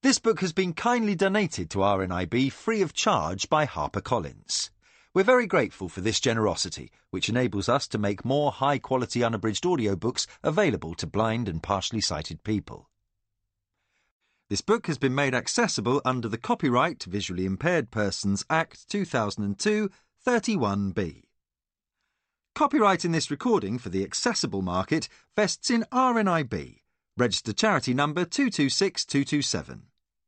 This book has been kindly donated to RNIB free of charge by HarperCollins. We're very grateful for this generosity, which enables us to make more high-quality unabridged audiobooks available to blind and partially sighted people. This book has been made accessible under the Copyright Visually Impaired Persons Act 2002, 31B. Copyright in this recording for the accessible market vests in RNIB, registered charity number 226227.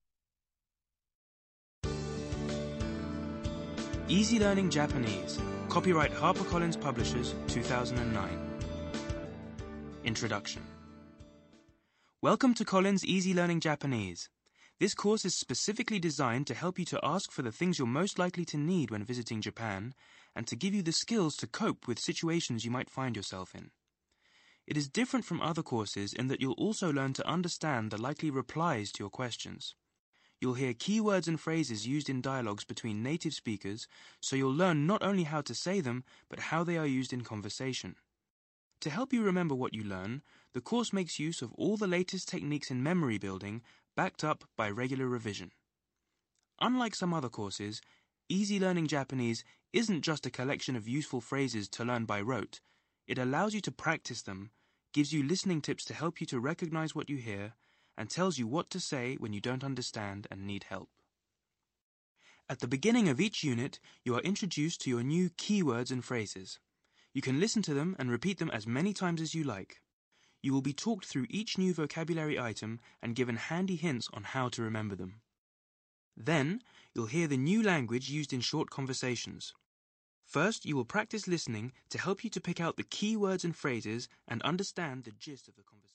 Easy Learning Japanese. Copyright HarperCollins Publishers, 2009. Introduction. Welcome to Collins Easy Learning Japanese. This course is specifically designed to help you to ask for the things you're most likely to need when visiting Japan and to give you the skills to cope with situations you might find yourself in. It is different from other courses in that you'll also learn to understand the likely replies to your questions. You'll hear keywords and phrases used in dialogues between native speakers, so you'll learn not only how to say them, but how they are used in conversation. To help you remember what you learn, the course makes use of all the latest techniques in memory building, backed up by regular revision. Unlike some other courses, Easy Learning Japanese isn't just a collection of useful phrases to learn by rote. It allows you to practice them, gives you listening tips to help you to recognize what you hear, and tells you what to say when you don't understand and need help. At the beginning of each unit, you are introduced to your new keywords and phrases. You can listen to them and repeat them as many times as you like. You will be talked through each new vocabulary item and given handy hints on how to remember them. Then, you'll hear the new language used in short conversations. First, you will practice listening to help you to pick out the key words and phrases and understand the gist of the conversation.